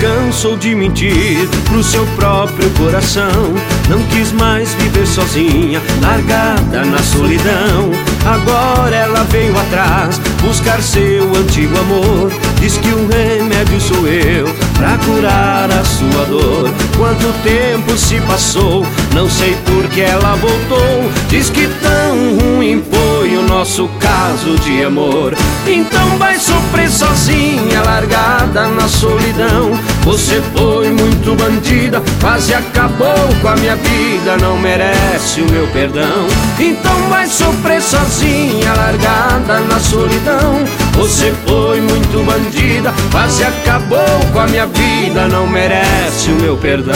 cansou de mentir pro seu próprio coração. Não quis mais viver sozinha, largada na solidão. Agora ela veio atrás buscar seu antigo amor. Diz que o remédio sou eu pra curar a sua dor. Quanto tempo se passou, não sei por que ela voltou. Diz que tão ruim foi o nosso caso de amor. Então vai sofrer sozinha, largada na solidão. Você foi muito bandida, quase acabou com a minha vida, não merece o meu perdão. Então vai sofrer sozinha, largada na solidão. Você foi muito bandida, quase acabou com a minha vida, não merece o meu perdão.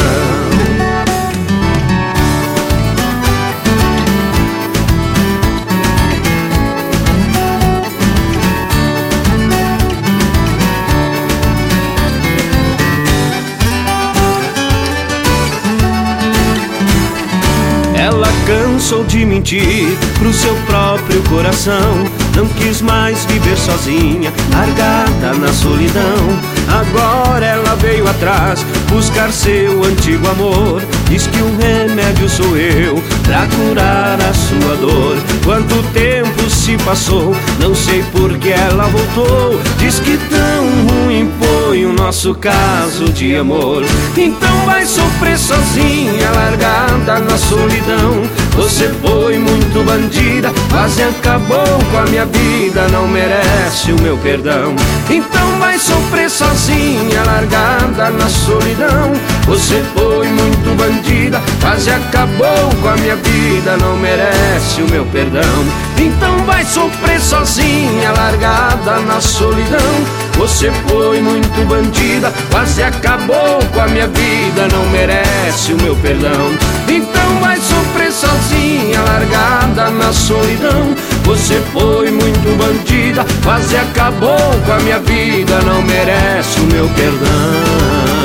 Ela cansou de mentir pro seu próprio coração. Não quis mais viver sozinha, largada na solidão. Agora ela veio atrás buscar seu antigo amor. Diz que o remédio sou eu pra curar a sua dor. Quanto tempo se passou, não sei por que ela voltou. Diz que tão ruim foi o nosso caso de amor. Então vai sofrer sozinha, largada na solidão. Você foi muito bandida, quase acabou com a minha vida, não merece o meu perdão. Então vai sofrer sozinha, largada na solidão. Você foi muito bandida, quase acabou com a minha vida, não merece o meu perdão. Então vai sofrer sozinha, largada na solidão. Você foi muito bandida, quase acabou com a minha vida, não merece o meu perdão. Então vai sofrer sozinha, largada na solidão. Você foi muito bandida, quase acabou com a minha vida, não merece o meu perdão.